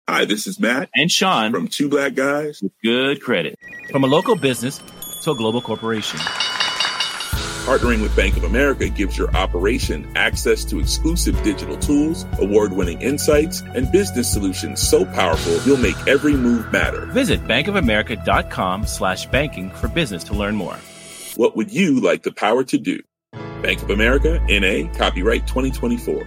Hi, this is Matt and Sean from Two Black Guys with Good Credit. From a local business to a global corporation, partnering with Bank of America gives your operation access to exclusive digital tools, award-winning insights, and business solutions so powerful you'll make every move matter. Visit bankofamerica.com/banking for business to learn more. What would you like the power to do? Bank of America, N.A., copyright 2024.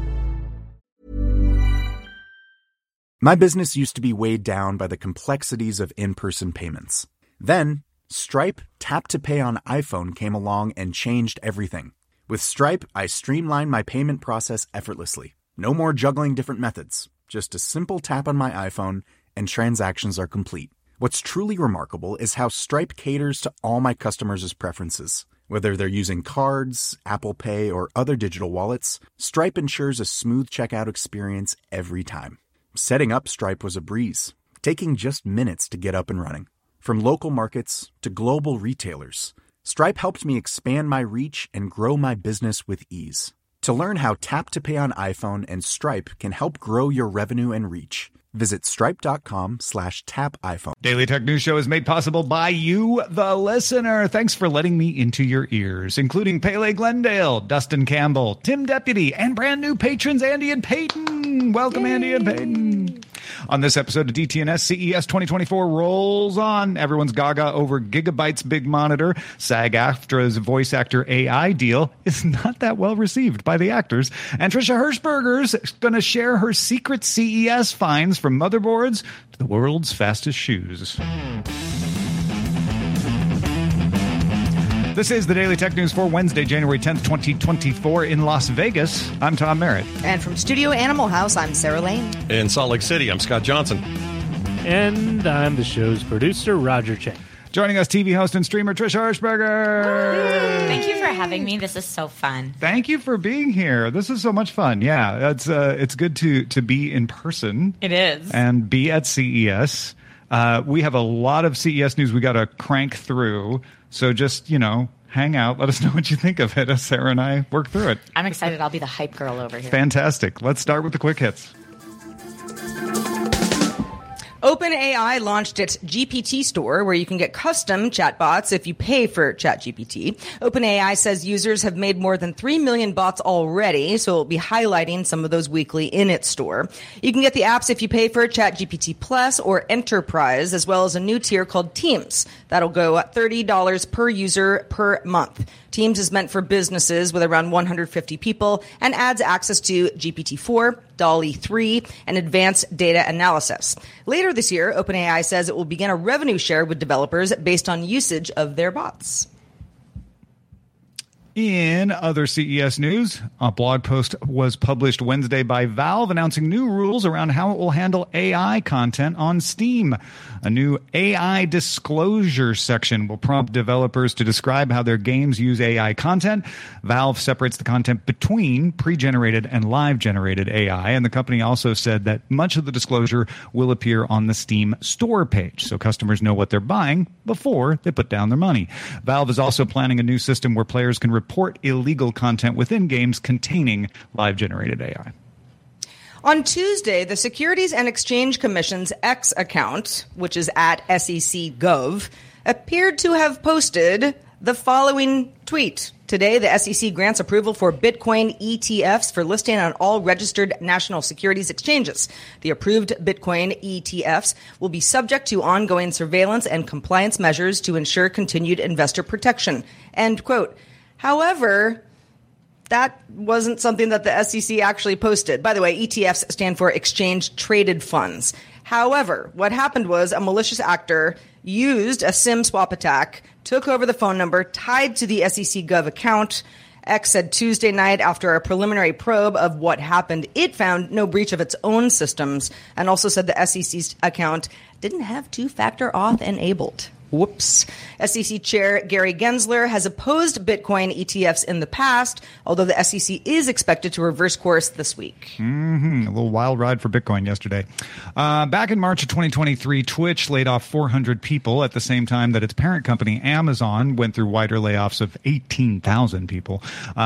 My business used to be weighed down by the complexities of in-person payments. Then, Stripe Tap to Pay on iPhone came along and changed everything. With Stripe, I streamlined my payment process effortlessly. No more juggling different methods. Just a simple tap on my iPhone and transactions are complete. What's truly remarkable is how Stripe caters to all my customers' preferences. Whether they're using cards, Apple Pay, or other digital wallets, Stripe ensures a smooth checkout experience every time. Setting up Stripe was a breeze, taking just minutes to get up and running. From local markets to global retailers, Stripe helped me expand my reach and grow my business with ease. To learn how Tap to Pay on iPhone and Stripe can help grow your revenue and reach, visit stripe.com/tapiphone. Daily Tech News Show is made possible by you, the listener. Thanks for letting me into your ears, including Pele Glendale, Dustin Campbell, Tim Deputy, and brand new patrons Andy and Peyton. Welcome, Yay. Andy and Peyton. On this episode of DTNS, CES 2024 rolls on. Everyone's gaga over Gigabyte's big monitor. SAG-AFTRA's voice actor AI deal is not that well received by the actors. And Trisha Hirschberger's going to share her secret CES finds from motherboards to the world's fastest shoes. This is the Daily Tech News for Wednesday, January 10th, 2024 in Las Vegas. I'm Tom Merritt. And from Studio Animal House, I'm Sarah Lane. In Salt Lake City, I'm Scott Johnson. And I'm the show's producer, Roger Chang. Joining us, TV host and streamer Trisha Hirschberger. Thank you for having me. This is so fun. Thank you for being here. This is so much fun. Yeah, it's good to be in person. It is. And be at CES. We have a lot of CES news we got to crank through. So just, hang out. Let us know what you think of it as Sarah and I work through it. I'm excited. I'll be the hype girl over here. Fantastic. Let's start with the quick hits. OpenAI launched its GPT store where you can get custom chatbots if you pay for ChatGPT. OpenAI says users have made more than 3 million bots already, so it'll be highlighting some of those weekly in its store. You can get the apps if you pay for ChatGPT Plus or Enterprise, as well as a new tier called Teams. That'll go at $30 per user per month. Teams is meant for businesses with around 150 people and adds access to GPT-4, DALL-E 3, and advanced data analysis. Later this year, OpenAI says it will begin a revenue share with developers based on usage of their bots. In other CES news, a blog post was published Wednesday by Valve announcing new rules around how it will handle AI content on Steam. A new AI disclosure section will prompt developers to describe how their games use AI content. Valve separates the content between pre-generated and live-generated AI, and the company also said that much of the disclosure will appear on the Steam store page, so customers know what they're buying before they put down their money. Valve is also planning a new system where players can report illegal content within games containing live-generated AI. On Tuesday, the Securities and Exchange Commission's X account, which is at SEC.gov, appeared to have posted the following tweet. Today, the SEC grants approval for Bitcoin ETFs for listing on all registered national securities exchanges. The approved Bitcoin ETFs will be subject to ongoing surveillance and compliance measures to ensure continued investor protection. End quote. However, that wasn't something that the SEC actually posted. By the way, ETFs stand for Exchange Traded Funds. However, what happened was a malicious actor used a SIM swap attack, took over the phone number tied to the SEC Gov account. X said Tuesday night after a preliminary probe of what happened, it found no breach of its own systems and also said the SEC's account didn't have two-factor auth enabled. Whoops. SEC Chair Gary Gensler has opposed Bitcoin ETFs in the past, although the SEC is expected to reverse course this week. A little wild ride for Bitcoin yesterday. Back in March of 2023, Twitch laid off 400 people at the same time that its parent company, Amazon, went through wider layoffs of 18,000 people.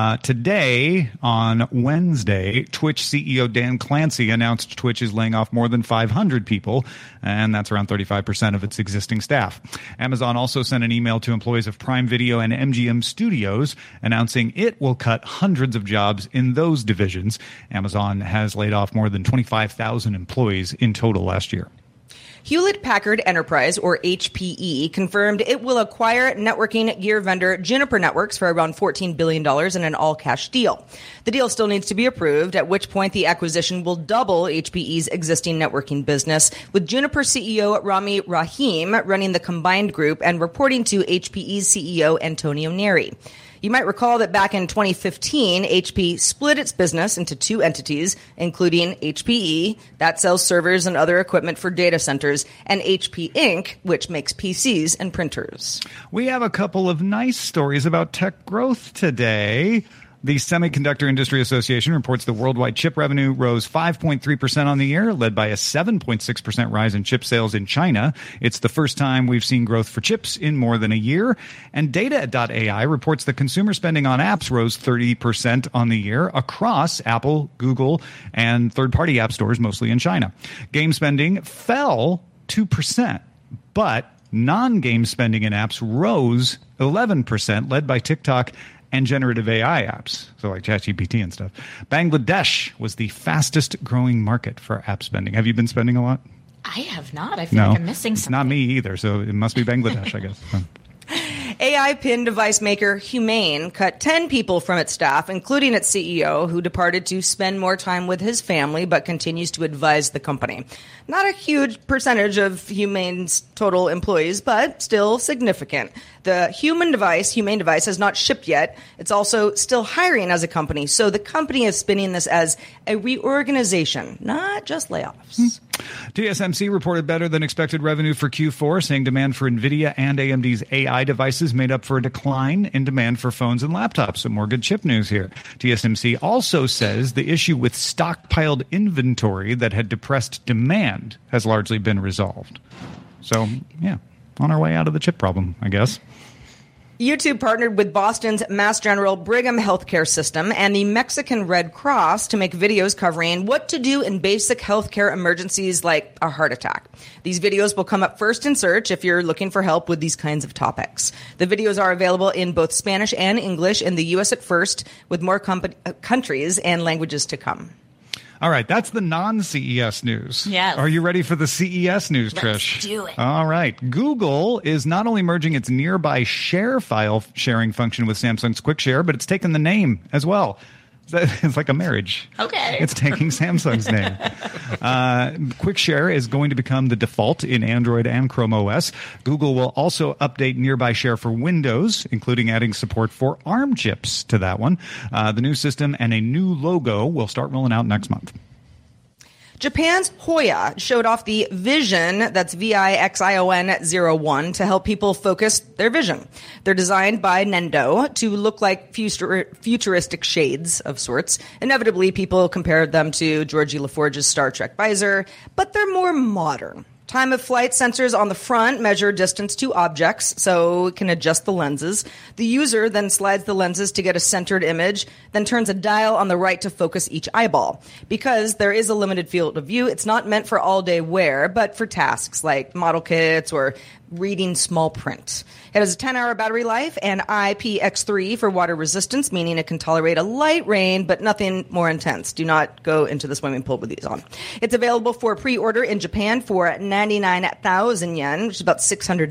Today, on Wednesday, Twitch CEO Dan Clancy announced Twitch is laying off more than 500 people, and that's around 35% of its existing staff. Amazon also sent an email to employees of Prime Video and MGM Studios announcing it will cut hundreds of jobs in those divisions. Amazon has laid off more than 25,000 employees in total last year. Hewlett-Packard Enterprise, or HPE, confirmed it will acquire networking gear vendor Juniper Networks for around $14 billion in an all-cash deal. The deal still needs to be approved, at which point the acquisition will double HPE's existing networking business, with Juniper CEO Rami Rahim running the combined group and reporting to HPE's CEO Antonio Neri. You might recall that back in 2015, HP split its business into two entities, including HPE, that sells servers and other equipment for data centers, and HP Inc., which makes PCs and printers. We have a couple of nice stories about tech growth today. The Semiconductor Industry Association reports the worldwide chip revenue rose 5.3% on the year, led by a 7.6% rise in chip sales in China. It's the first time we've seen growth for chips in more than a year. And Data.ai reports that consumer spending on apps rose 30% on the year across Apple, Google, and third-party app stores, mostly in China. Game spending fell 2%, but non-game spending in apps rose 11%, led by TikTok and generative AI apps, so like ChatGPT and stuff. Bangladesh was the fastest growing market for app spending. Have you been spending a lot? I have not. I feel like I'm missing something. Not me either, so it must be Bangladesh, I guess. AI pin device maker Humane cut 10 people from its staff, including its CEO, who departed to spend more time with his family but continues to advise the company. Not a huge percentage of Humane's total employees, but still significant. The Humane device has not shipped yet. It's also still hiring as a company. So the company is spinning this as a reorganization, not just layoffs. TSMC reported better than expected revenue for Q4, saying demand for NVIDIA and AMD's AI devices made up for a decline in demand for phones and laptops. Some more good chip news here. TSMC also says the issue with stockpiled inventory that had depressed demand has largely been resolved. So, yeah, on our way out of the chip problem, I guess. YouTube partnered with Boston's Mass General Brigham Healthcare System and the Mexican Red Cross to make videos covering what to do in basic healthcare emergencies like a heart attack. These videos will come up first in search if you're looking for help with these kinds of topics. The videos are available in both Spanish and English in the U.S. at first, with more countries and languages to come. All right, that's the non-CES news. Yes. Are you ready for the CES news, Trish? Let's do it. All right. Google is not only merging its nearby share file sharing function with Samsung's Quick Share, but it's taken the name as well. It's like a marriage. Okay. It's taking Samsung's name. Quick Share is going to become the default in Android and Chrome OS. Google will also update Nearby Share for Windows, including adding support for ARM chips to that one. The new system and a new logo will start rolling out next month. Japan's Hoya showed off the Vision, that's VIXION 01, to help people focus their vision. They're designed by Nendo to look like futuristic shades of sorts. Inevitably, people compared them to Georgie LaForge's Star Trek visor, but they're more modern. Time of flight sensors on the front measure distance to objects, so it can adjust the lenses. The user then slides the lenses to get a centered image, then turns a dial on the right to focus each eyeball. Because there is a limited field of view, it's not meant for all-day wear, but for tasks like model kits or reading small print. It has a 10-hour battery life and IPX3 for water resistance, meaning it can tolerate a light rain, but nothing more intense. Do not go into the swimming pool with these on. It's available for pre-order in Japan for 99,000 yen, which is about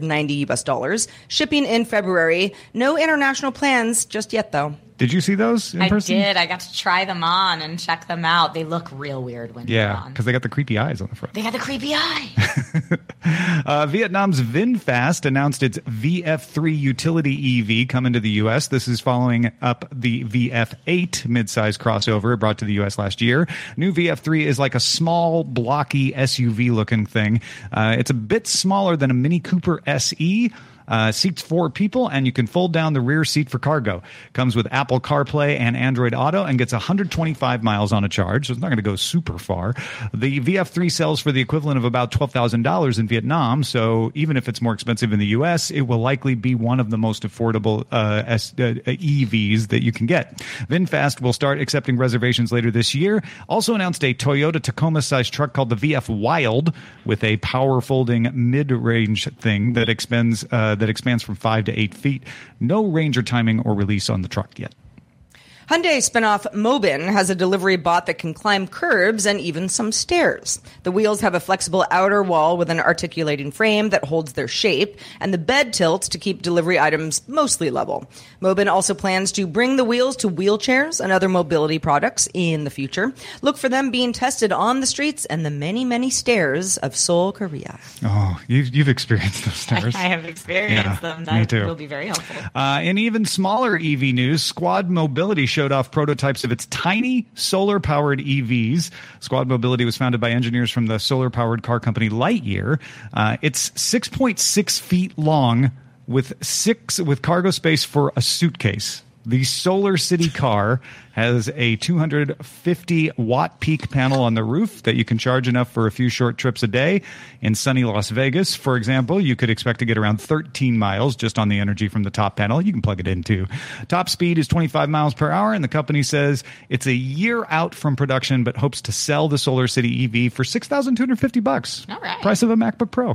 $690. Shipping in February. No international plans just yet, though. Did you see those in person? I did. I got to try them on and check them out. They look real weird when they're on. Yeah, because they got the creepy eyes on the front. They got the creepy eye. Vietnam's VinFast announced its VF3 utility EV coming to the U.S. This is following up the VF8 midsize crossover brought to the U.S. last year. New VF3 is like a small, blocky SUV-looking thing. It's a bit smaller than a Mini Cooper SE, Seats 4 people, and you can fold down the rear seat for cargo. Comes with Apple CarPlay and Android Auto and gets 125 miles on a charge, so it's not going to go super far. The VF3 sells for the equivalent of about $12,000 in Vietnam, so even if it's more expensive in the U.S., it will likely be one of the most affordable EVs that you can get. VinFast will start accepting reservations later this year. Also announced a Toyota Tacoma-sized truck called the VF Wild with a power-folding mid-range thing that expands from 5 to 8 feet. No range or timing or release on the truck yet. Hyundai spinoff Mobin has a delivery bot that can climb curbs and even some stairs. The wheels have a flexible outer wall with an articulating frame that holds their shape, and the bed tilts to keep delivery items mostly level. Mobin also plans to bring the wheels to wheelchairs and other mobility products in the future. Look for them being tested on the streets and the many, many stairs of Seoul, Korea. Oh, you've experienced those stairs. I have experienced them. That me too. will be very helpful. In even smaller EV news, Squad Mobility showed off prototypes of its tiny solar-powered EVs. Squad Mobility was founded by engineers from the solar-powered car company Lightyear. It's 6.6 feet long with cargo space for a suitcase. The Solar City car has a 250-watt peak panel on the roof that you can charge enough for a few short trips a day. In sunny Las Vegas, for example, you could expect to get around 13 miles just on the energy from the top panel. You can plug it in, too. Top speed is 25 miles per hour, and the company says it's a year out from production but hopes to sell the Solar City EV for $6,250. All right. Price of a MacBook Pro.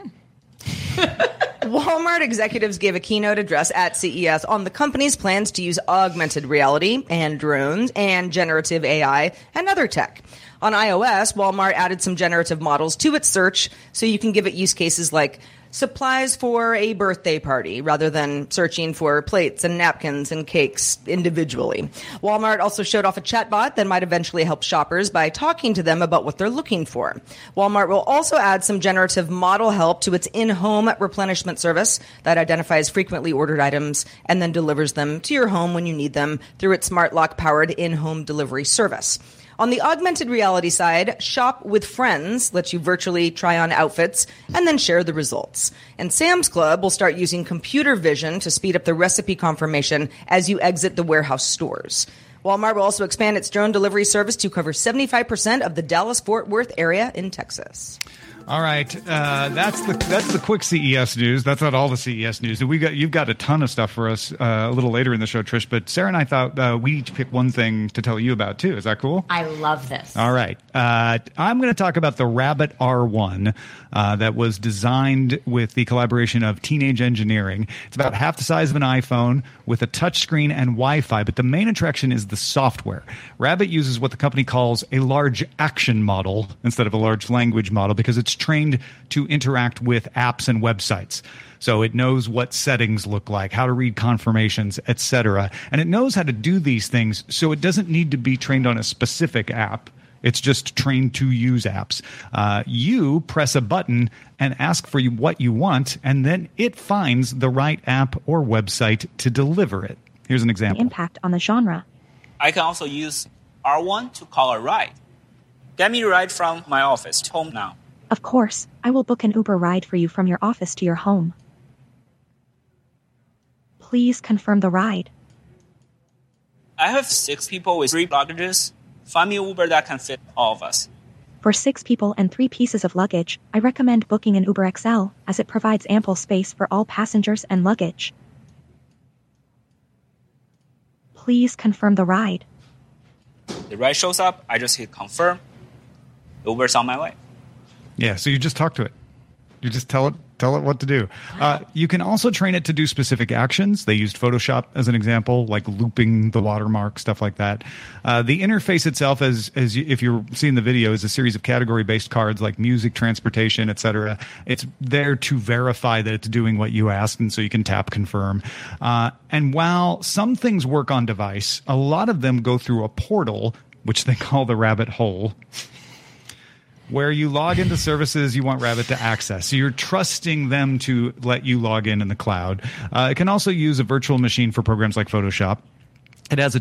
Walmart executives gave a keynote address at CES on the company's plans to use augmented reality and drones and generative AI and other tech. On iOS, Walmart added some generative models to its search so you can give it use cases like supplies for a birthday party rather than searching for plates and napkins and cakes individually. Walmart also showed off a chatbot that might eventually help shoppers by talking to them about what they're looking for. Walmart will also add some generative model help to its in-home replenishment service that identifies frequently ordered items and then delivers them to your home when you need them through its smart lock-powered in-home delivery service. On the augmented reality side, Shop with Friends lets you virtually try on outfits and then share the results. And Sam's Club will start using computer vision to speed up the recipe confirmation as you exit the warehouse stores. Walmart will also expand its drone delivery service to cover 75% of the Dallas-Fort Worth area in Texas. All right, that's the quick CES news. That's not all the CES news. You've got a ton of stuff for us a little later in the show, Trish. But Sarah and I thought we each pick one thing to tell you about too. Is that cool? I love this. All right, I'm going to talk about the Rabbit R1 that was designed with the collaboration of Teenage Engineering. It's about half the size of an iPhone with a touchscreen and Wi-Fi. But the main attraction is the software. Rabbit uses what the company calls a large action model instead of a large language model because it's trained to interact with apps and websites. So it knows what settings look like, how to read confirmations, etc. And it knows how to do these things, so it doesn't need to be trained on a specific app. It's just trained to use apps. You press a button and ask for what you want, and then it finds the right app or website to deliver it. Here's an example. Impact on the genre. I can also use R1 to call a ride. Get me a ride from my office to home now. Of course, I will book an Uber ride for you from your office to your home. Please confirm the ride. I have 6 people with 3 luggages. Find me an Uber that can fit all of us. For 6 people and 3 pieces of luggage, I recommend booking an Uber XL as it provides ample space for all passengers and luggage. Please confirm the ride. The ride shows up, I just hit confirm. The Uber's on my way. Yeah, so you just talk to it. You just tell it what to do. You can also train it to do specific actions. They used Photoshop as an example, like looping the watermark, stuff like that. The interface itself, if you're seeing the video, is a series of category-based cards like music, transportation, etc. It's there to verify that it's doing what you asked, and so you can tap confirm. And while some things work on device, a lot of them go through a portal, which they call the rabbit hole, where you log into services you want Rabbit to access. So you're trusting them to let you log in the cloud. It can also use a virtual machine for programs like Photoshop. It has a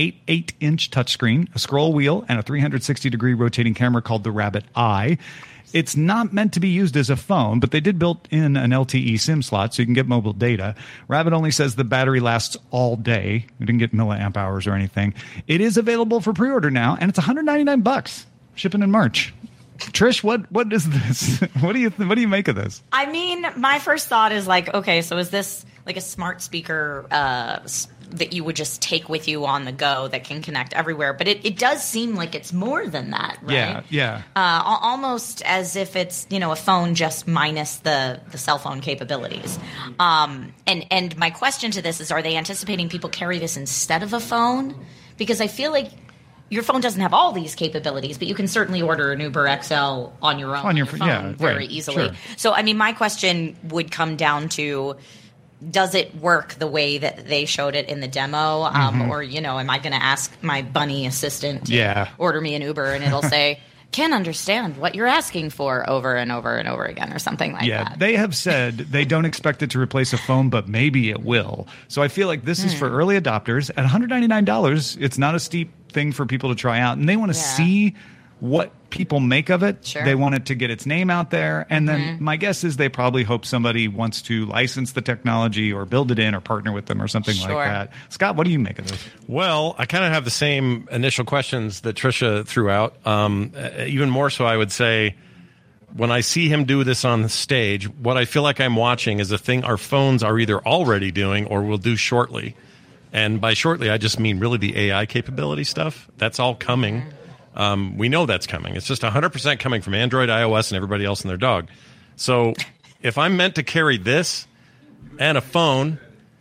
2.88-inch touchscreen, a scroll wheel, and a 360-degree rotating camera called the Rabbit Eye. It's not meant to be used as a phone, but they did build in an LTE SIM slot so you can get mobile data. Rabbit only says the battery lasts all day. We didn't get milliamp hours or anything. It is available for pre-order now, and it's $199, shipping in March. Trish, what is this? What do you make of this? I mean, my first thought is like, okay, so is this like a smart speaker that you would just take with you on the go that can connect everywhere? But it does seem like it's more than that, right? Yeah. Almost as if it's, a phone just minus the cell phone capabilities. And my question to this is, are they anticipating people carry this instead of a phone? Because I feel like your phone doesn't have all these capabilities, but you can certainly order an Uber XL on your own on your phone very easily. Sure. So, I mean, my question would come down to, does it work the way that they showed it in the demo? Or, am I going to ask my bunny assistant to order me an Uber and it'll say, can understand what you're asking for over and over and over again or something like that. Yeah, they have said they don't expect it to replace a phone, but maybe it will. So I feel like this is for early adopters. At $199, it's not a steep thing for people to try out. And they want to see what people make of it. Sure. They want it to get its name out there. And then my guess is they probably hope somebody wants to license the technology or build it in or partner with them or something like that. Scott, what do you make of this? Well, I kind of have the same initial questions that Trisha threw out. Even more so, I would say, when I see him do this on the stage, what I feel like I'm watching is a thing our phones are either already doing or will do shortly. And by shortly, I just mean really the AI capability stuff. That's all coming. We know that's coming. It's just 100% coming from Android, iOS, and everybody else and their dog. So if I'm meant to carry this and a phone,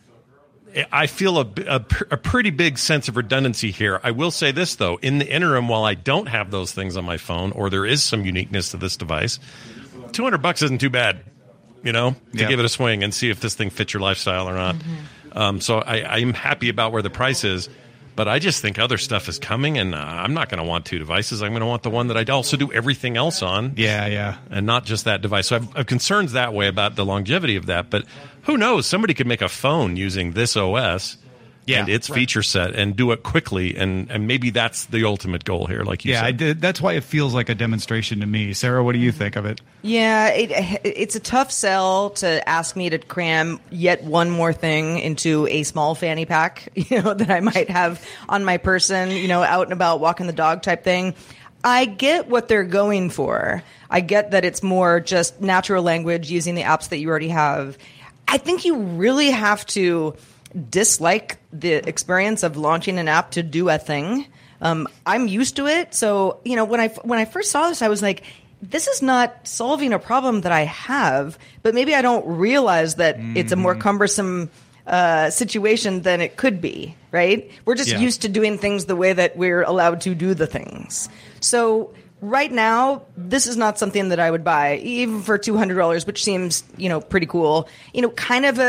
I feel a pretty big sense of redundancy here. I will say this, though. In the interim, while I don't have those things on my phone, or there is some uniqueness to this device, $200 isn't too bad, to give it a swing and see if this thing fits your lifestyle or not. So I am happy about where the price is. But I just think other stuff is coming, and I'm not going to want two devices. I'm going to want the one that I also do everything else on. Yeah. And not just that device. So I've concerns that way about the longevity of that. But who knows? Somebody could make a phone using this OS and its feature set and do it quickly. And maybe that's the ultimate goal here, like you said. That's why it feels like a demonstration to me. Sarah, what do you think of it? Yeah, it's a tough sell to ask me to cram yet one more thing into a small fanny pack, that I might have on my person, out and about walking the dog type thing. I get what they're going for. I get that it's more just natural language using the apps that you already have. I think you really have to dislike the experience of launching an app to do a thing. I'm used to it. So, when I first saw this, I was like, this is not solving a problem that I have, but maybe I don't realize that it's a more cumbersome situation than it could be, right? We're just used to doing things the way that we're allowed to do the things. So right now, this is not something that I would buy, even for $200, which seems, pretty cool. Kind of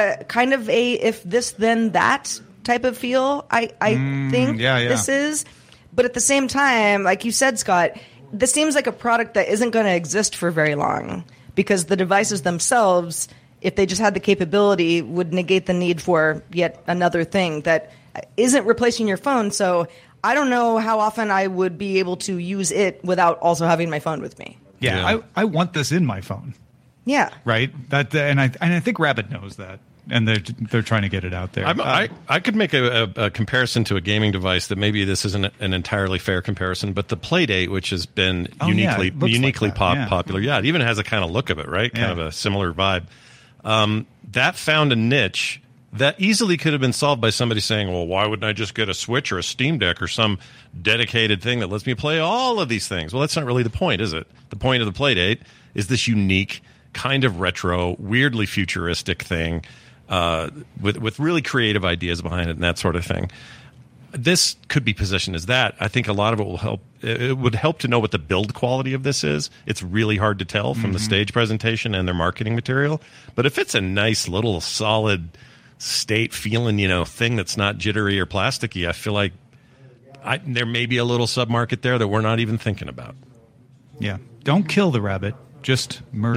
a if this then that type of feel. I think this is, but at the same time, like you said, Scott, this seems like a product that isn't going to exist for very long because the devices themselves, if they just had the capability, would negate the need for yet another thing that isn't replacing your phone. So I don't know how often I would be able to use it without also having my phone with me. Yeah. I want this in my phone. Yeah. Right. And I think Rabbit knows that, and they're trying to get it out there. I could make a comparison to a gaming device that maybe this isn't an entirely fair comparison, but the Playdate, which has been uniquely popular. Yeah, it even has a kind of look of it, right? Kind of a similar vibe. That found a niche that easily could have been solved by somebody saying, well, why wouldn't I just get a Switch or a Steam Deck or some dedicated thing that lets me play all of these things? Well, that's not really the point, is it? The point of the Playdate is this unique, kind of retro, weirdly futuristic thing with really creative ideas behind it and that sort of thing. This could be positioned as that. I think a lot of it will help. It would help to know what the build quality of this is. It's really hard to tell from the stage presentation and their marketing material. But if it's a nice little solid state feeling, thing that's not jittery or plasticky, I feel like there may be a little sub-market there that we're not even thinking about. Yeah. Don't kill the rabbit. Just merge it.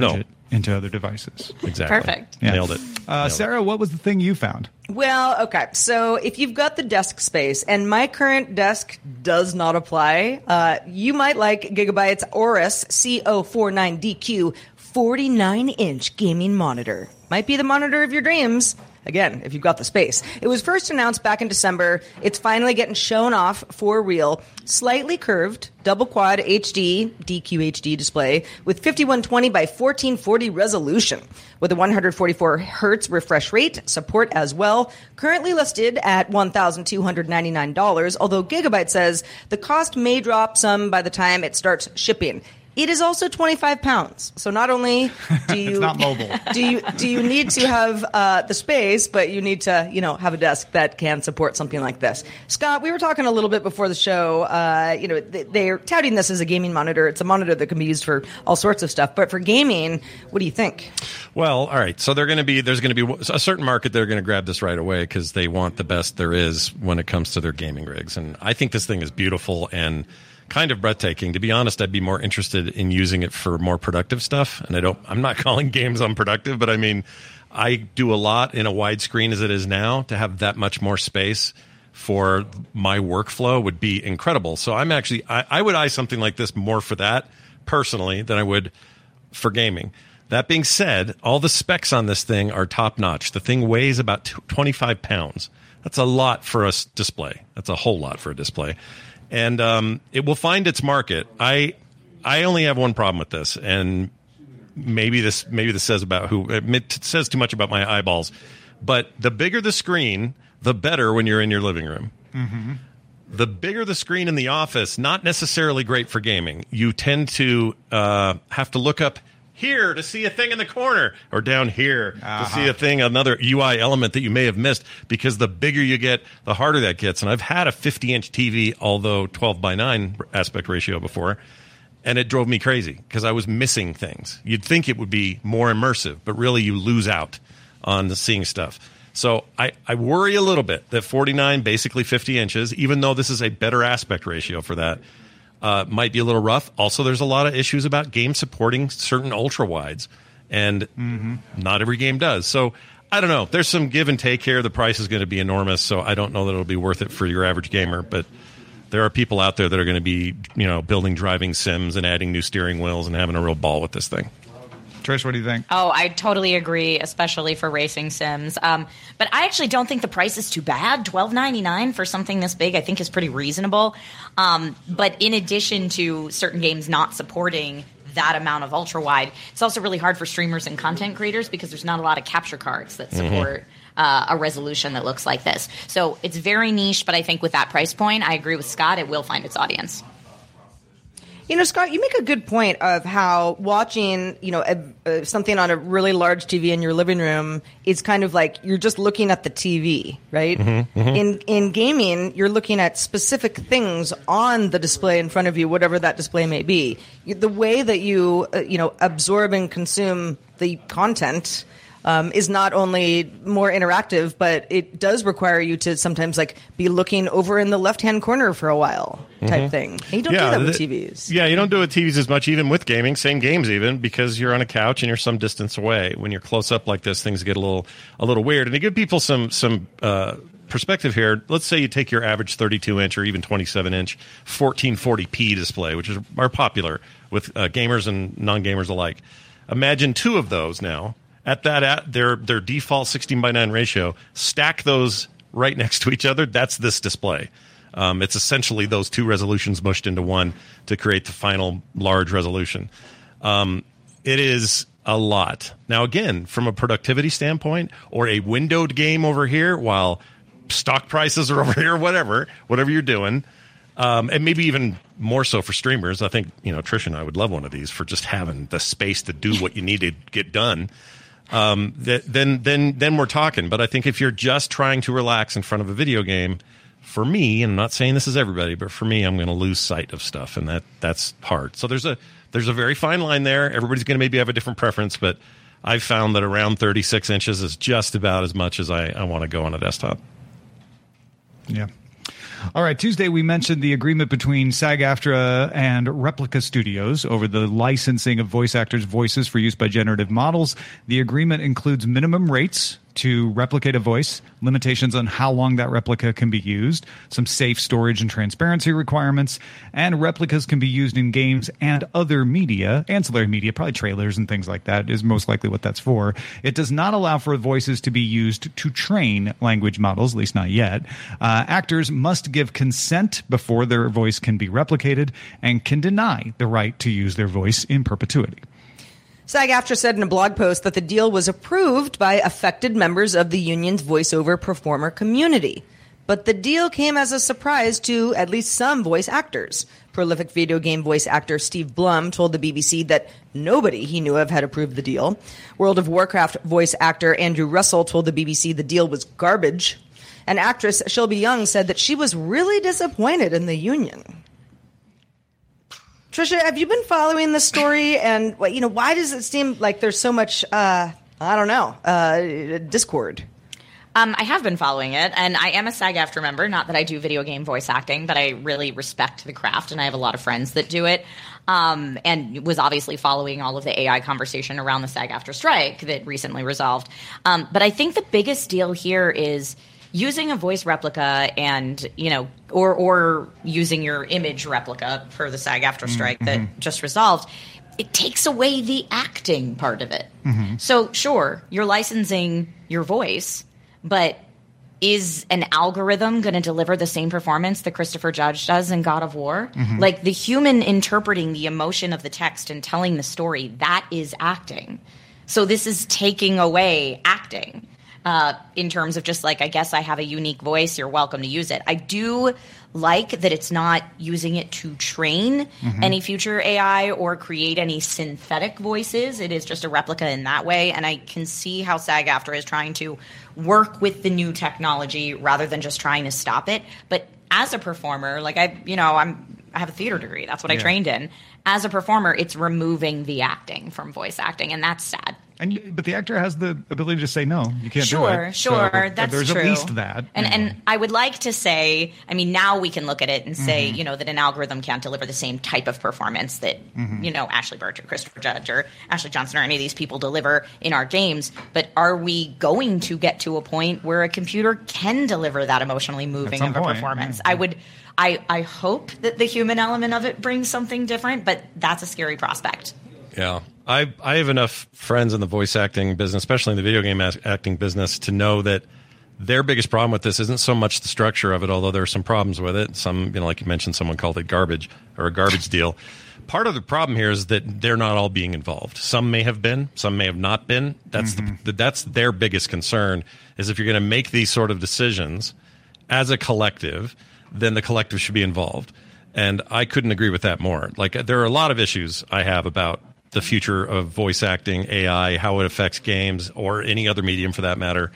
into other devices. Exactly. Perfect. Yeah. Nailed it. Sarah, what was the thing you found? Well, okay. So if you've got the desk space, and my current desk does not apply, you might like Gigabyte's Aorus CO49DQ 49-inch gaming monitor. Might be the monitor of your dreams. Again, if you've got the space. It was first announced back in December. It's finally getting shown off for real. Slightly curved, double quad HD, DQHD display with 5120 by 1440 resolution with a 144 hertz refresh rate, support as well. Currently listed at $1,299, although Gigabyte says the cost may drop some by the time it starts shipping. It is also 25 pounds. So not only do you It's not mobile. do you need to have the space, but you need to have a desk that can support something like this. Scott, we were talking a little bit before the show. They're touting this as a gaming monitor. It's a monitor that can be used for all sorts of stuff. But for gaming, what do you think? Well, all right. So there's going to be a certain market that are going to grab this right away because they want the best there is when it comes to their gaming rigs. And I think this thing is beautiful and kind of breathtaking. To be honest, I'd be more interested in using it for more productive stuff. And I'm not calling games unproductive, but I mean, I do a lot in a widescreen as it is now. To have that much more space for my workflow would be incredible. So I would eye something like this more for that personally than I would for gaming. That being said, all the specs on this thing are top notch. The thing weighs about 25 pounds. That's a lot for a display. That's a whole lot for a display. And it will find its market. I only have one problem with this, and maybe this says about it says too much about my eyeballs. But the bigger the screen, the better when you're in your living room. Mm-hmm. The bigger the screen in the office, not necessarily great for gaming. You tend to have to look up here to see a thing in the corner, or down here to see a thing, another UI element that you may have missed, because the bigger you get, the harder that gets. And I've had a 50-inch TV, although 12:9 aspect ratio before, and it drove me crazy because I was missing things. You'd think it would be more immersive, but really you lose out on the seeing stuff. So I worry a little bit that 49, basically 50 inches, even though this is a better aspect ratio for that, might be a little rough. Also, there's a lot of issues about games supporting certain ultra wides, and not every game does. So I don't know. There's some give and take here. The price is going to be enormous, so I don't know that it'll be worth it for your average gamer. But there are people out there that are going to be, building driving sims and adding new steering wheels and having a real ball with this thing. Trish, what do you think? Oh, I totally agree, especially for racing sims. But I actually don't think the price is too bad. $12.99 for something this big, I think, is pretty reasonable. But in addition to certain games not supporting that amount of ultra wide, it's also really hard for streamers and content creators because there's not a lot of capture cards that support a resolution that looks like this. So it's very niche, but I think with that price point, I agree with Scott, it will find its audience. Scott, you make a good point of how watching, something on a really large TV in your living room is kind of like you're just looking at the TV, right? Mm-hmm, mm-hmm. In gaming, you're looking at specific things on the display in front of you, whatever that display may be. The way that you, absorb and consume the content is not only more interactive, but it does require you to sometimes be looking over in the left-hand corner for a while type thing. And you don't do that with TVs. Yeah, you don't do it with TVs as much, even with gaming, same games even, because you're on a couch and you're some distance away. When you're close up like this, things get a little weird. And to give people some perspective here, let's say you take your average 32-inch or even 27-inch 1440p display, which are popular with gamers and non-gamers alike. Imagine two of those now. At their default 16:9 ratio, stack those right next to each other. That's this display. It's essentially those two resolutions mushed into one to create the final large resolution. It is a lot. Now, again, from a productivity standpoint, or a windowed game over here while stock prices are over here, whatever you're doing, and maybe even more so for streamers. I think Trish and I would love one of these for just having the space to do what you need to get done. Then we're talking. But I think if you're just trying to relax in front of a video game, for me, and I'm not saying this is everybody, but for me, I'm going to lose sight of stuff, and that's hard. So there's a very fine line there. Everybody's going to maybe have a different preference, but I've found that around 36 inches is just about as much as I want to go on a desktop. Yeah. All right, Tuesday we mentioned the agreement between SAG-AFTRA and Replica Studios over the licensing of voice actors' voices for use by generative models. The agreement includes minimum rates to replicate a voice, limitations on how long that replica can be used, some safe storage and transparency requirements, and replicas can be used in games and other media, ancillary media, probably trailers and things like that is most likely what that's for. It does not allow for voices to be used to train language models, at least not yet. Actors must give consent before their voice can be replicated and can deny the right to use their voice in perpetuity. SAG-AFTRA said in a blog post that the deal was approved by affected members of the union's voiceover performer community. But the deal came as a surprise to at least some voice actors. Prolific video game voice actor Steve Blum told the BBC that nobody he knew of had approved the deal. World of Warcraft voice actor Andrew Russell told the BBC the deal was garbage. And actress Shelby Young said that she was really disappointed in the union. Trisha, have you been following the story? And why does it seem like there's so much, discord? I have been following it, and I am a SAG-AFTRA member. Not that I do video game voice acting, but I really respect the craft, and I have a lot of friends that do it. And was obviously following all of the AI conversation around the SAG-AFTRA strike that recently resolved. But I think the biggest deal here is using a voice replica and, or using your image replica for the SAG-AFTRA strike that just resolved, it takes away the acting part of it. Mm-hmm. So, sure, you're licensing your voice, but is an algorithm going to deliver the same performance that Christopher Judge does in God of War? Mm-hmm. Like, the human interpreting the emotion of the text and telling the story, that is acting. So this is taking away acting. In terms of just like, I guess I have a unique voice, you're welcome to use it. I do like that it's not using it to train any future AI or create any synthetic voices. It is just a replica in that way. And I can see how SAG-AFTRA is trying to work with the new technology rather than just trying to stop it. But as a performer, like I have a theater degree. That's what I trained in. As a performer, it's removing the acting from voice acting, and that's sad. But the actor has the ability to say no. You can't do it. Sure, so that's there's true. At least that. And I would like to say, now we can look at it and say, that an algorithm can't deliver the same type of performance that, Ashley Birch or Christopher Judge or Ashley Johnson or any of these people deliver in our games. But are we going to get to a point where a computer can deliver that emotionally moving of a performance? I hope that the human element of it brings something different, but that's a scary prospect. Yeah. I have enough friends in the voice acting business, especially in the video game acting business, to know that their biggest problem with this isn't so much the structure of it, although there are some problems with it. Some, like you mentioned, someone called it garbage or a garbage deal. Part of the problem here is that they're not all being involved. Some may have been, some may have not been. That's that's their biggest concern, is if you're going to make these sort of decisions as a collective, then the collective should be involved. And I couldn't agree with that more. Like, there are a lot of issues I have about the future of voice acting, AI, how it affects games or any other medium for that matter.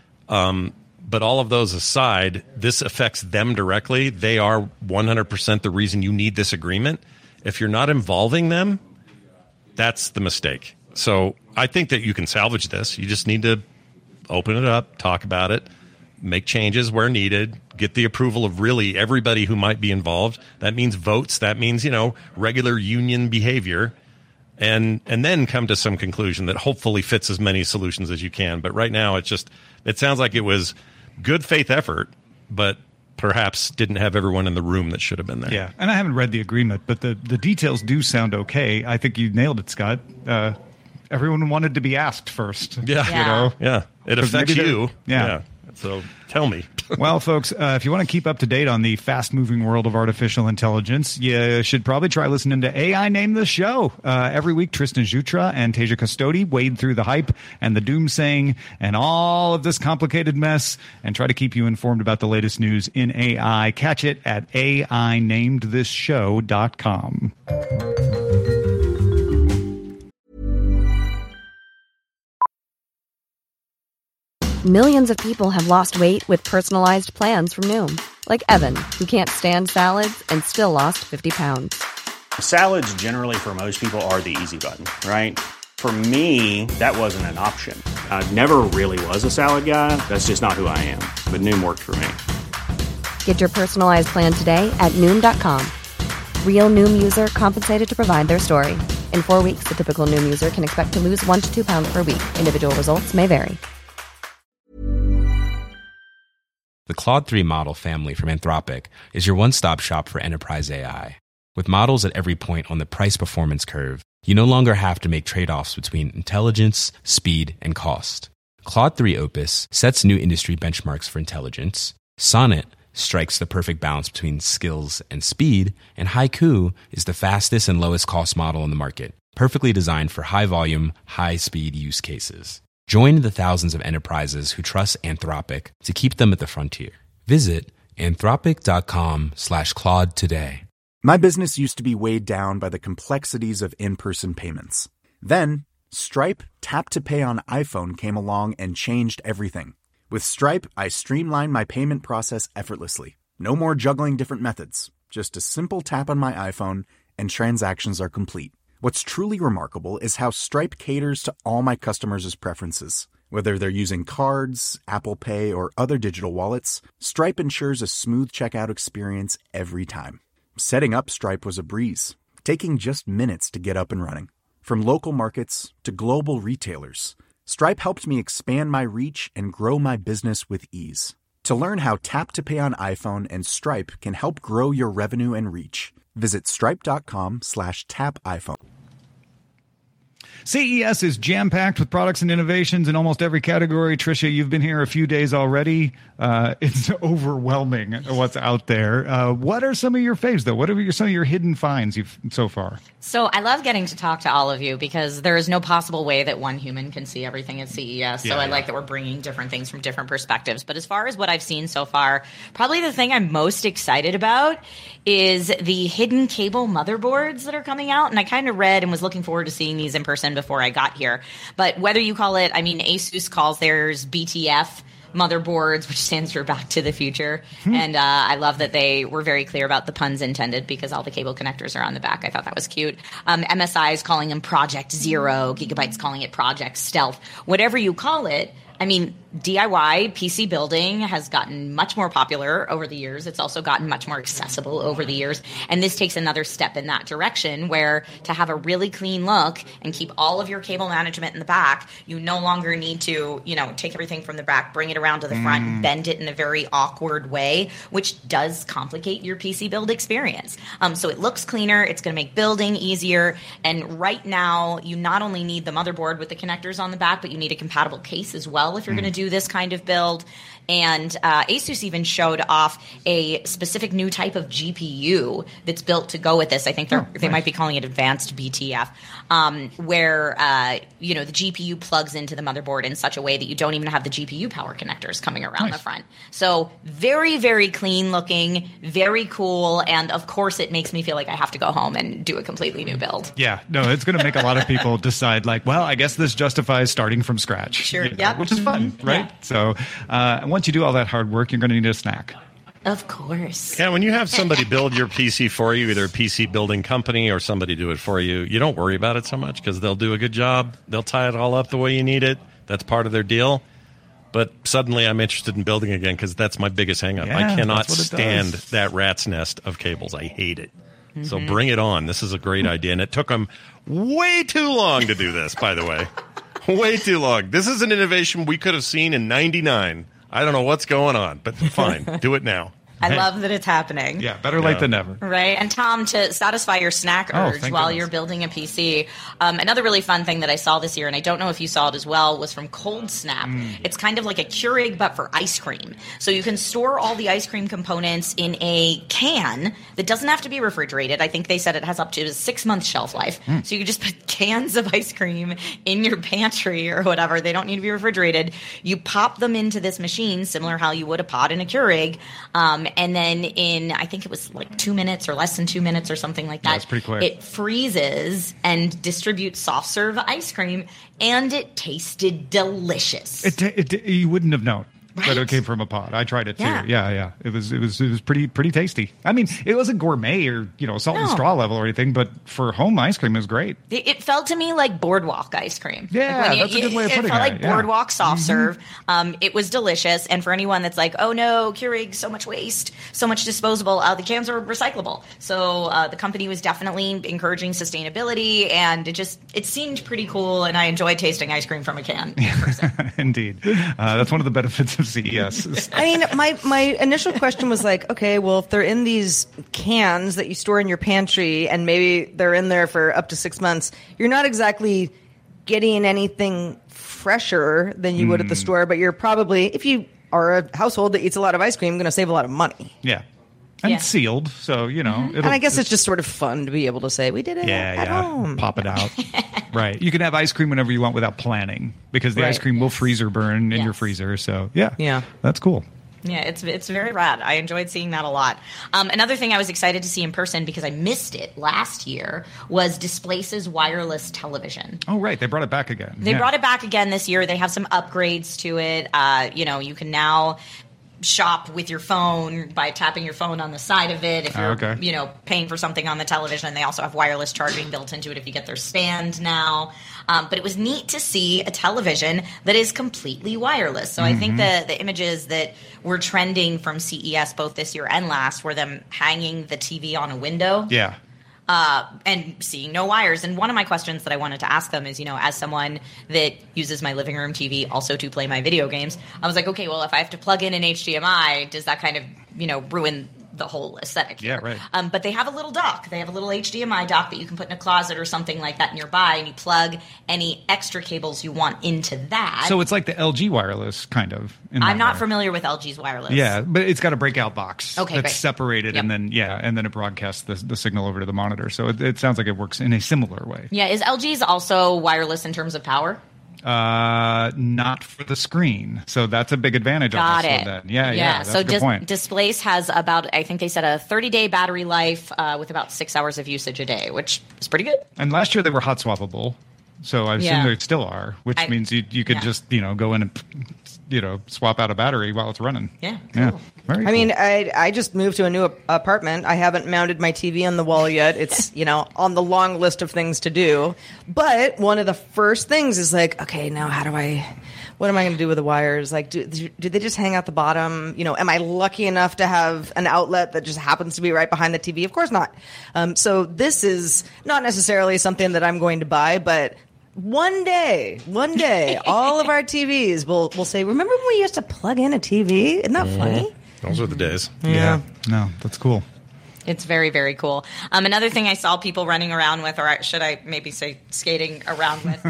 But all of those aside, this affects them directly. They are 100% the reason you need this agreement. If you're not involving them, that's the mistake. So I think that you can salvage this. You just need to open it up, talk about it, make changes where needed, get the approval of really everybody who might be involved. That means votes. That means, regular union behavior. And then come to some conclusion that hopefully fits as many solutions as you can. But right now, it sounds like it was good faith effort, but perhaps didn't have everyone in the room that should have been there. Yeah, and I haven't read the agreement, but the details do sound okay. I think you nailed it, Scott. Everyone wanted to be asked first. Yeah. Yeah, it affects you. Yeah. So tell me. Well, folks, if you want to keep up to date on the fast-moving world of artificial intelligence, you should probably try listening to AI Name the Show. Every week, Tristan Jutra and Tasia Custodi wade through the hype and the doomsaying and all of this complicated mess and try to keep you informed about the latest news in AI. Catch it at AINamedThisShow.com. Millions of people have lost weight with personalized plans from Noom. Like Evan, who can't stand salads and still lost 50 pounds. Salads generally for most people are the easy button, right? For me, that wasn't an option. I never really was a salad guy. That's just not who I am. But Noom worked for me. Get your personalized plan today at Noom.com. Real Noom user compensated to provide their story. In 4 weeks, the typical Noom user can expect to lose 1 to 2 pounds per week. Individual results may vary. The Claude 3 model family from Anthropic is your one-stop shop for enterprise AI. With models at every point on the price-performance curve, you no longer have to make trade-offs between intelligence, speed, and cost. Claude 3 Opus sets new industry benchmarks for intelligence. Sonnet strikes the perfect balance between skills and speed, and Haiku is the fastest and lowest cost model in the market, perfectly designed for high-volume, high-speed use cases. Join the thousands of enterprises who trust Anthropic to keep them at the frontier. Visit anthropic.com/Claude today. My business used to be weighed down by the complexities of in-person payments. Then, Stripe Tap to Pay on iPhone came along and changed everything. With Stripe, I streamlined my payment process effortlessly. No more juggling different methods. Just a simple tap on my iPhone and transactions are complete. What's truly remarkable is how Stripe caters to all my customers' preferences. Whether they're using cards, Apple Pay, or other digital wallets, Stripe ensures a smooth checkout experience every time. Setting up Stripe was a breeze, taking just minutes to get up and running. From local markets to global retailers, Stripe helped me expand my reach and grow my business with ease. To learn how Tap to Pay on iPhone and Stripe can help grow your revenue and reach, visit stripe.com/tapiphone. CES is jam-packed with products and innovations in almost every category. Trisha, you've been here a few days already. It's overwhelming what's out there. What are some of your faves, though? What are some of your hidden finds so far? So I love getting to talk to all of you because there is no possible way that one human can see everything at CES. So I like that we're bringing different things from different perspectives. But as far as what I've seen so far, probably the thing I'm most excited about is the hidden cable motherboards that are coming out. And I kind of read and was looking forward to seeing these in person before I got here. But whether you call it, Asus calls theirs BTF motherboards, which stands for Back to the Future. And I love that they were very clear about the puns intended because all the cable connectors are on the back. I thought that was cute. MSI is calling them Project Zero. Gigabyte's calling it Project Stealth. Whatever you call it, DIY PC building has gotten much more popular over the years. It's also gotten much more accessible over the years. And this takes another step in that direction where to have a really clean look and keep all of your cable management in the back, you no longer need to, take everything from the back, bring it around to the front, and bend it in a very awkward way, which does complicate your PC build experience. So it looks cleaner. It's going to make building easier. And right now, you not only need the motherboard with the connectors on the back, but you need a compatible case as well if you're going to do this kind of build. And Asus even showed off a specific new type of GPU that's built to go with this. I think they might be calling it advanced BTF, where the GPU plugs into the motherboard in such a way that you don't even have the GPU power connectors coming around the front. So very, very clean looking, very cool, and of course it makes me feel like I have to go home and do a completely new build. Yeah, no, it's going to make a lot of people decide I guess this justifies starting from scratch. Sure, yeah. Which is fun, right? Yeah. So once you do all that hard work, you're going to need a snack. Of course. Yeah, when you have somebody build your PC for you, either a PC building company or somebody do it for you, you don't worry about it so much because they'll do a good job. They'll tie it all up the way you need it. That's part of their deal. But suddenly I'm interested in building again because that's my biggest hang-up. Yeah, I cannot stand that rat's nest of cables. I hate it. Mm-hmm. So bring it on. This is a great idea. And it took them way too long to do this, by the way. Way too long. This is an innovation we could have seen in 99. I don't know what's going on, but fine. Do it now. I love that it's happening. Yeah, better late than never. Right. And Tom, to satisfy your snack urge while you're building a PC, another really fun thing that I saw this year, and I don't know if you saw it as well, was from Cold Snap. It's kind of like a Keurig, but for ice cream. So you can store all the ice cream components in a can that doesn't have to be refrigerated. I think they said it has up to a 6-month shelf life. So you can just put cans of ice cream in your pantry or whatever. They don't need to be refrigerated. You pop them into this machine, similar how you would a pot in a Keurig, and then in, I think it was 2 minutes or less than 2 minutes or something like that. Yeah, it's pretty quick. It freezes and distributes soft serve ice cream, and it tasted delicious. You wouldn't have known. that it came from a pod. I tried it too. Yeah. Yeah. It was pretty tasty. I mean, it wasn't gourmet or salt and straw level or anything, but for home ice cream, it was great. It felt to me like boardwalk ice cream. Yeah, that's a good way of putting it. It felt like boardwalk soft serve. It was delicious, and for anyone that's like, oh no, Keurig, so much waste, so much disposable, the cans are recyclable. So the company was definitely encouraging sustainability, and it seemed pretty cool, and I enjoyed tasting ice cream from a can. Indeed. That's one of the benefits of CES. I mean, my initial question was like, okay, well, if they're in these cans that you store in your pantry and maybe they're in there for up to 6 months, you're not exactly getting anything fresher than you would at the store, but you're probably, if you are a household that eats a lot of ice cream, going to save a lot of money. Yeah. And sealed, so, And I guess it's just sort of fun to be able to say, we did it at home. Pop it out. Right. You can have ice cream whenever you want without planning, because the ice cream will freezer burn in your freezer. So, yeah. That's cool. Yeah, it's very rad. I enjoyed seeing that a lot. Another thing I was excited to see in person, because I missed it last year, was Displace's wireless television. Oh, right. They brought it back again. They brought it back again this year. They have some upgrades to it. You can now shop with your phone by tapping your phone on the side of it if you're paying for something on the television. They also have wireless charging built into it if you get their stand now. But it was neat to see a television that is completely wireless. So I think the images that were trending from CES both this year and last were them hanging the TV on a window. Yeah. And seeing no wires. And one of my questions that I wanted to ask them is, as someone that uses my living room TV also to play my video games, I was like, okay, well, if I have to plug in an HDMI, does that kind of, ruin the whole aesthetic here? Yeah, right. But they have a little dock. They have a little HDMI dock that you can put in a closet or something like that nearby, and you plug any extra cables you want into that. So it's like the LG wireless, kind of. I'm not familiar with LG's wireless. Yeah, but it's got a breakout box that's Yep. separated, and then it broadcasts the signal over to the monitor. So it sounds like it works in a similar way. Yeah, is LG's also wireless in terms of power? Not for the screen. So that's a big advantage. Got it. Then. Yeah. That's a good point. Displace has about, I think they said, a 30-day battery life with about 6 hours of usage a day, which is pretty good. And last year they were hot swappable. So I assume they still are, which means you could just go in and swap out a battery while it's running. Yeah, cool. Yeah. Very cool. mean, I just moved to a new apartment. I haven't mounted my TV on the wall yet. It's on the long list of things to do. But one of the first things is like, okay, now what am I going to do with the wires? Like, do they just hang out the bottom? Am I lucky enough to have an outlet that just happens to be right behind the TV? Of course not. So this is not necessarily something that I'm going to buy, but one day, all of our TVs will say, remember when we used to plug in a TV? Isn't that funny? Those were the days. Yeah. No, that's cool. It's very, very cool. Another thing I saw people running around with, or should I maybe say skating around with,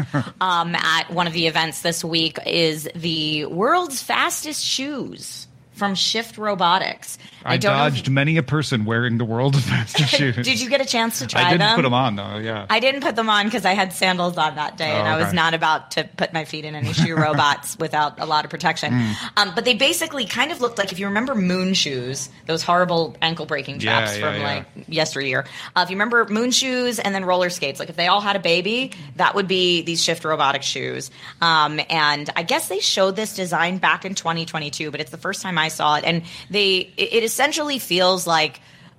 at one of the events this week is the world's fastest shoes from Shift Robotics. I dodged many a person wearing the world's fastest shoes. Did you get a chance to try them? I didn't put them on, though, yeah. I didn't put them on because I had sandals on that day, and I was not about to put my feet in any shoe robots without a lot of protection. But they basically kind of looked like, if you remember Moon shoes, those horrible ankle-breaking chaps from yesteryear. If you remember Moon shoes and then roller skates, like if they all had a baby, that would be these Shift Robotics shoes. And I guess they showed this design back in 2022, but it's the first time I saw it. And it essentially feels like,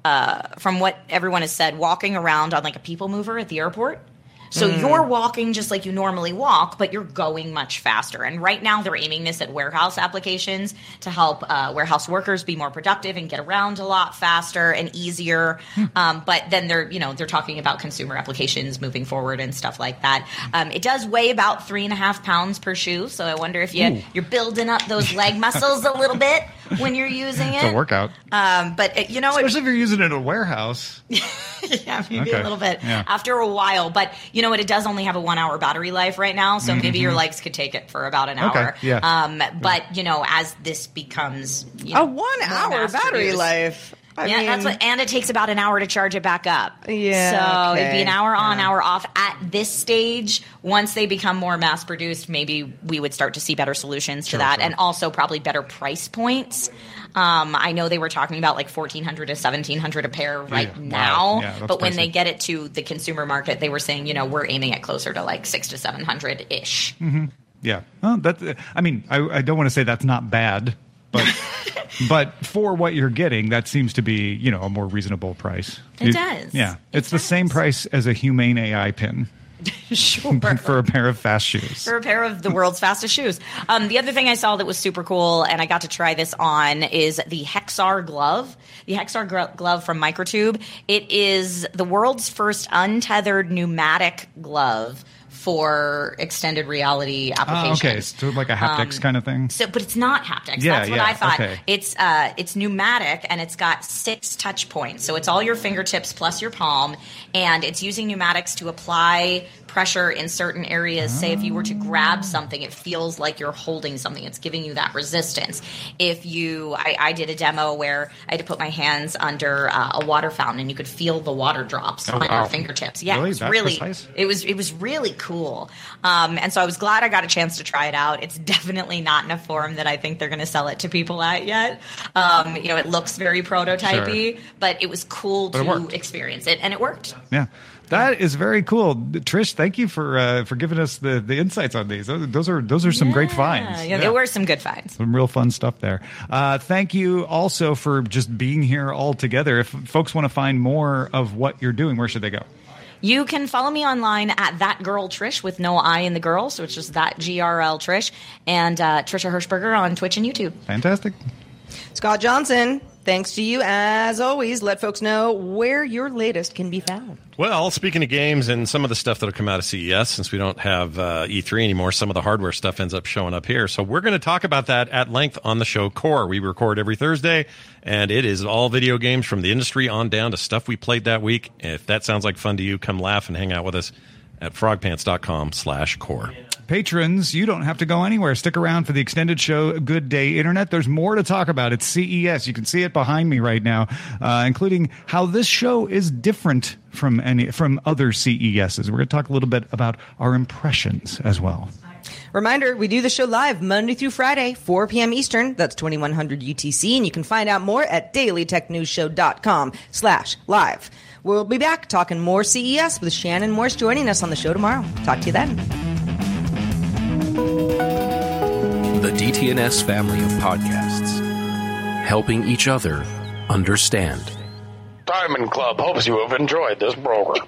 from what everyone has said, walking around on like a people mover at the airport. So you're walking just like you normally walk, but you're going much faster. And right now they're aiming this at warehouse applications to help warehouse workers be more productive and get around a lot faster and easier. But then they're talking about consumer applications moving forward and stuff like that. It does weigh about 3.5 pounds per shoe. So I wonder if you're building up those leg muscles a little bit when you're using it. It's a workout. But especially if you're using it in a warehouse. Yeah, maybe a little bit after a while. But it does only have a 1 hour battery life right now, so maybe your legs could take it for about an hour. Okay. Yeah. But as this becomes a 1 hour battery life. I mean, that's what, and it takes about an hour to charge it back up. Yeah. So it'd be an hour on, hour off. At this stage, once they become more mass produced, maybe we would start to see better solutions to that, and also probably better price points. I know they were talking about like $1,400 to $1,700 a pair now, but when they get it to the consumer market, they were saying, we're aiming at closer to like $600 to $700 ish. Yeah. Well, I don't want to say that's not bad, but for what you're getting, that seems to be, a more reasonable price. It does. Yeah. It's the same price as a Humane AI pin. Sure. For a pair of fast shoes. For a pair of the world's fastest shoes. The other thing I saw that was super cool, and I got to try this on, is the Hexar glove. The Hexar glove from Microtube. It is the world's first untethered pneumatic glove for extended reality applications. Okay, so like a haptics kind of thing. But it's not haptics. Yeah, That's what I thought. Okay. It's pneumatic, and it's got 6 touch points. So it's all your fingertips plus your palm, and it's using pneumatics to apply pressure in certain areas. Say if you were to grab something, it feels like you're holding something. It's giving you that resistance. I did a demo where I had to put my hands under a water fountain, and you could feel the water drops on your fingertips. Yeah, really? it was Precise? It was really cool. And so I was glad I got a chance to try it out. It's definitely not in a form that I think they're going to sell it to people at yet. It looks very prototypey, but it was cool to experience it, and it worked. Yeah. That is very cool, Trish. Thank you for giving us the insights on these. Those are some great finds. Yeah, there were some good finds. Some real fun stuff there. Thank you also for just being here all together. If folks want to find more of what you're doing, where should they go? You can follow me online at That Girl Trish with no I in the girl, so it's just that GRL Trish, and Trisha Hirschberger on Twitch and YouTube. Fantastic. Scott Johnson, thanks to you, as always. Let folks know where your latest can be found. Well, speaking of games and some of the stuff that'll come out of CES, since we don't have E3 anymore, some of the hardware stuff ends up showing up here. So we're going to talk about that at length on the show Core. We record every Thursday, and it is all video games from the industry on down to stuff we played that week. If that sounds like fun to you, come laugh and hang out with us at frogpants.com/core. Patrons, you don't have to go anywhere. Stick around for the extended show, Good Day Internet. There's more to talk about. It's CES. You can see it behind me right now, including how this show is different from other CESs. We're going to talk a little bit about our impressions as well. Reminder, we do the show live Monday through Friday, 4 p.m. Eastern. That's 2100 UTC. And you can find out more at dailytechnewsshow.com/live. We'll be back talking more CES with Shannon Morse joining us on the show tomorrow. Talk to you then. The DTNS family of podcasts, helping each other understand. Diamond Club hopes you have enjoyed this program.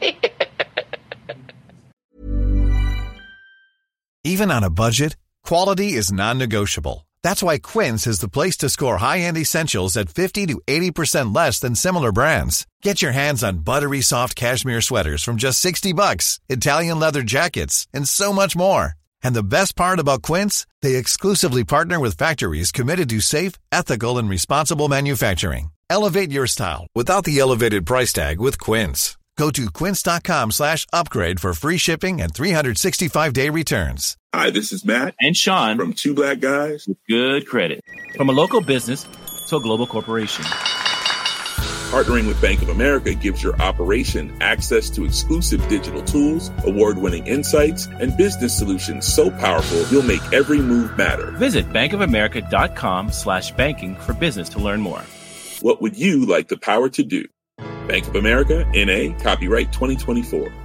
Even on a budget, quality is non-negotiable. That's why Quince is the place to score high-end essentials at 50 to 80% less than similar brands. Get your hands on buttery soft cashmere sweaters from just $60, Italian leather jackets, and so much more. And the best part about Quince, they exclusively partner with factories committed to safe, ethical, and responsible manufacturing. Elevate your style without the elevated price tag with Quince. Go to quince.com/upgrade for free shipping and 365-day returns. Hi, this is Matt and Sean from Two Black Guys with Good Credit. From a local business to a global corporation. Partnering with Bank of America gives your operation access to exclusive digital tools, award-winning insights, and business solutions so powerful you'll make every move matter. Visit bankofamerica.com/banking for business to learn more. What would you like the power to do? Bank of America, N.A., copyright 2024.